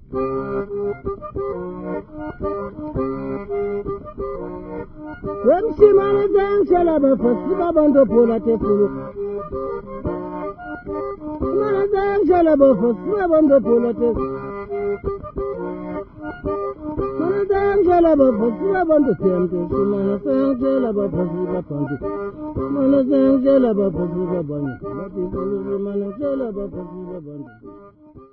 Wemshimana zenshala bafasi babantu phola tefulu. Mana zenshala bafasi babantu phola tefulu. Mana zenshala bafasi babantu tente. Mana zenshala bafasi babantu. Mana zenshala bafasi babantu. Mana zenshala bafasi babantu.